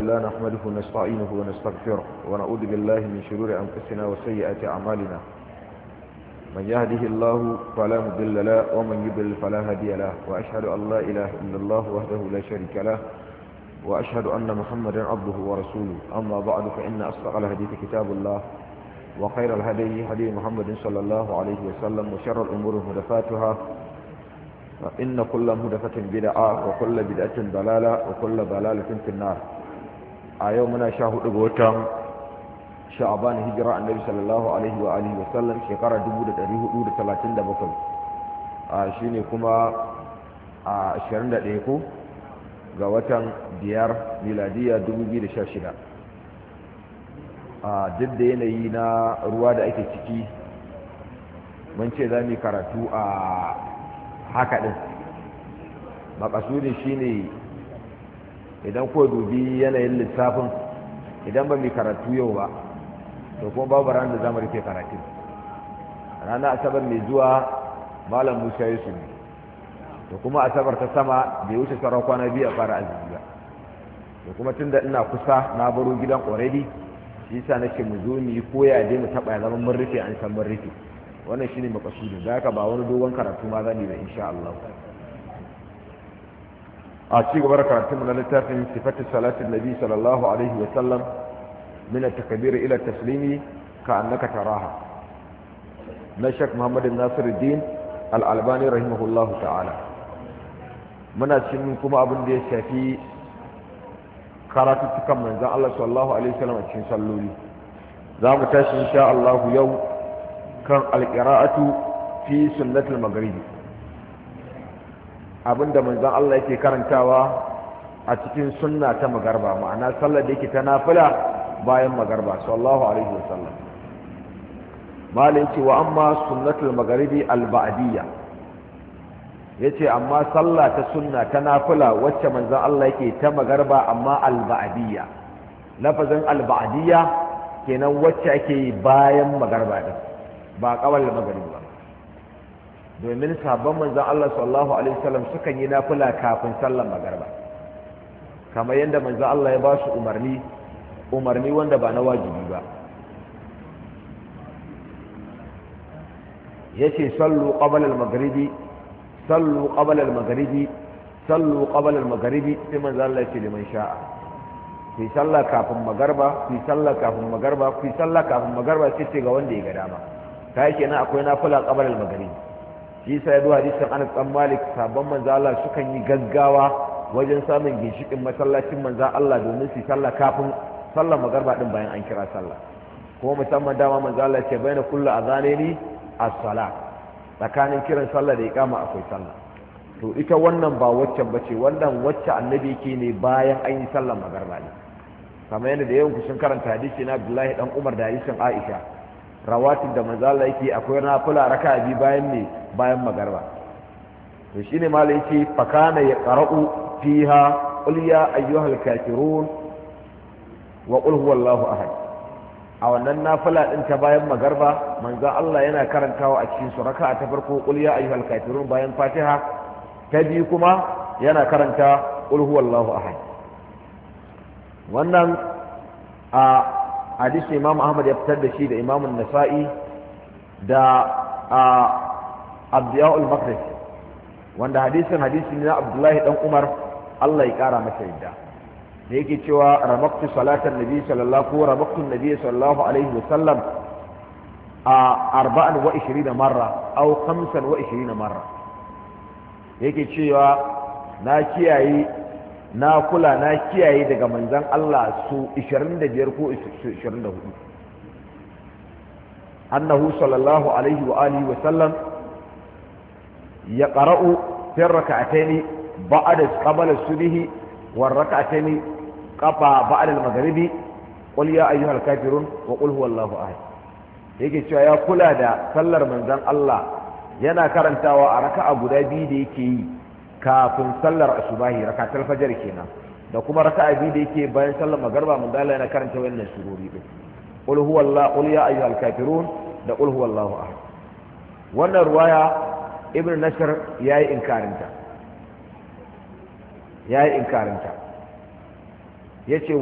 لله نحمده ونستعينه ونستغفره ونعوذ بالله من شرور أنفسنا وسيئات أعمالنا من يهده الله فلا مضل له ومن يضلل فلا هادي له وأشهد أن لا إله إلا الله وحده لا شريك له وأشهد أن محمدا عبده ورسوله أما بعد فإن أصدق الحديث كتاب الله وخير الهدي هدي محمد صلى الله عليه وسلم وشر الأمور محدثاتها فإن كل محدثة بدعة وكل بدعة ضلالة وكل ضلالة في النار يومنا شاهد غوتام شعبان هجرة النبي صلى الله عليه وآله وسلم شكرا دبودة أريه 37 shine kuma 21 ko ga watan 5 miladiya 2016 duk da yanayi na ruwa da ake ciki mun ce za mu karatu a haka din makasudin shine idan ko dubi yanayin lissafin idan ba mu karatu yau ba to kuma babu ran da zamu rufe karatu rana asabar mai zuwa malam Musa Yusuf to kuma asabar ta sama bai wuce sauran kwana biyu a fara azumi ba to kuma tunda ina kusa na baro gidan already shi yasa nake mu zo mu yi koya dai mu taba zaman mun rufe an san mun rufe wannan shine makasudin da haka ba wani dogon karatu ma zani ba insha Allah a ci gaba da karatu mu na littafin sifatu salatin nabi sallallahu alaihi wa sallam min at-takbir ila at-taslimi ka annaka taraha na Sheikh Muhammad Nasiruddin Al-Albani rahimahullahu ta'ala muna cikin kuma abin da ya shafi karatuttukan manzon Allah sallallahu alaihi wa sallam a cikin salloli za mu tashi insha Allah yau kan alƙira'atu fi sunnatul maghribi abinda manzon Allah yake karantawa a cikin sunna ta magarba ma'ana sallar da yake ta nafila bayan magarba sallallahu alaihi wasallam malai ce wa amma sunnatul maghribi al-ba'diyya yace amma sallah ta sunna ta nafila wacce manzon Allah yake ta magarba amma al-ba'diyya lafazin al-ba'diyya kenan wacce ake yi bayan magarba din ba kawal maghrib ba domin sabon manzon Allah sallallahu alaihi wasallam sukan yi nafila kafin sallar magriba kamar yadda manzon Allah ya ba su umarni wanda ba na wajibi ba yace sallu qabla al-maghribi sallu qabla al-maghribi sallu qabla al-maghribi sai manzon Allah ya ce liman sha'a ku sallah kafin magriba ku sallah kafin magriba ku sallah kafin magriba sai ce ga wanda ya ga dama kai kenan akwai nafila qabla al-maghrib shi sai ya zo hadisin Anas bin Malik sabon manzo Allah sukan yi gaggawa wajen samun ginshikin masallacin manzo Allah domin su sallah kafin sallar magriba din bayan an kira sallah kuma musamman dama manzo Allah ce baina kullu azanaini as-salah tsakanin kiran sallah da iqama akwai sallah to ita wannan ba waccan bace wannan wacce annabi yake ne bayan an yi sallar magriba ne kamar yadda da yawan ku sun karanta hadisi na Abdullahi dan Umar da hadisin Aisha rawatin da manzala yake akwai nafila raka'a bi bayan ne bayan magarba to shine malai yake fakana ya qara'u fiha qul ya ayyuhal kafirun wa qul huwallahu ahad a wannan nafila din ta bayan magarba manzo Allah yana karantawa a cikin su raka'a ta farko qul ya ayyuhal kafirun bayan fatiha ta biyu kuma yana karanta qul huwallahu ahad wannan a hadisi imam ahmad ya fitar da shi da imam nasa'i da abdiya'ul maqdisi wanda hadisi ne na abdullahi dan umar Allah ya kara masa yadda da yake cewa ramaktu salatan nabi sallallahu alaihi wasallam a 24 marra aw 25 marra yake cewa na kula na kiyaye daga manzan Allah su 25 ko 24 annahu sallallahu alaihi wa alihi wa sallam ya qara'u fi rak'atayn ba'da qabla subhi wa rak'atayn qafa ba'da al-maghribi qul ya ayyuhal kafirun wa qul huwallahu ahad yake cewa ya kula da sallar manzan Allah yana karantawa a raka'a guda biyu da yake yi kafin sallar asubahi rakatul fajr kenan da kuma raka'a biyu da yake bayan sallar magriba mun dala yana karanta wannan surori din qul huwallahu qul ya ayyuhal kafirun da qul huwallahu ahad wannan ruwaya ibn nasr yayi inkarinta yace